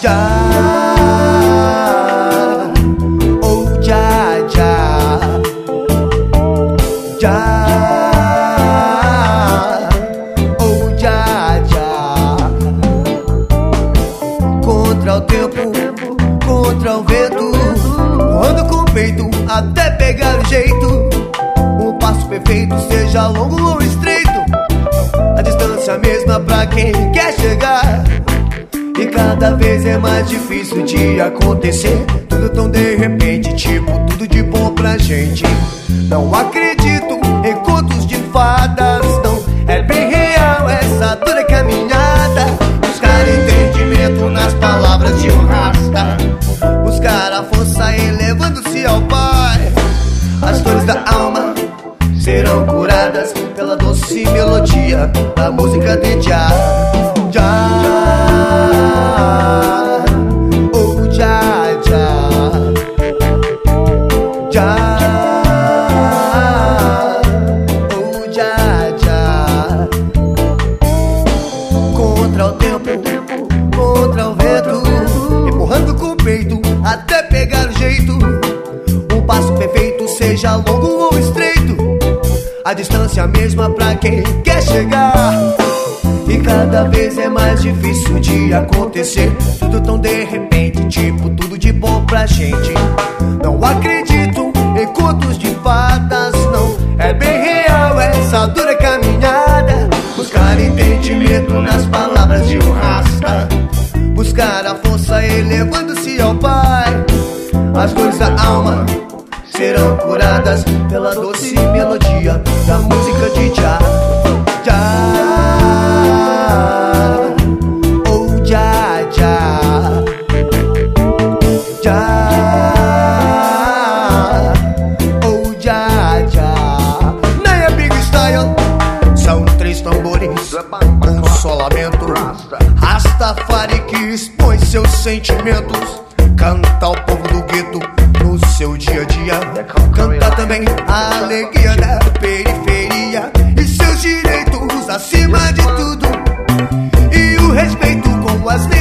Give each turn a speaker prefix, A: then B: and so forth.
A: Contra o tempo, contra o vento, ando com o peito até pegar o jeito. Um passo perfeito, seja longo ou estreito, a distância mesma pra quem quer chegar. E cada vez é mais difícil de acontecer, tudo tão de repente, tipo tudo de bom pra gente. Não acredito em contos de fadas, não, é bem real essa dura caminhada. Buscar entendimento nas palavras de um rasta, buscar a força elevando-se ao Pai. As dores da alma serão curadas pela doce melodia da música de Jah. Jah, oh Jah, Jah, Jah, oh Jah, Jah. Contra o tempo, contra o vento, empurrando com o peito até pegar o jeito. Um passo perfeito, seja longo ou estreito, a distância mesma pra quem quer chegar. E cada vez é mais difícil de acontecer, tudo tão de repente, tipo tudo de bom pra gente. Não acredito em contos de fadas, não, é bem real essa dura caminhada. Buscar entendimento nas palavras de um rasta, buscar a força elevando-se ao Pai. As dores da alma serão curadas pela doce melodia da música de Jah. Jah, oh Jah, Jah, Jah, oh Jah, Jah. Na Big Style são 3 tambores com só lamento. Rastafari que expõe seus sentimentos, canta ao povo do gueto no seu dia a dia, canta também a alegria da periferia e seus direitos acima de tudo, e o respeito com as leis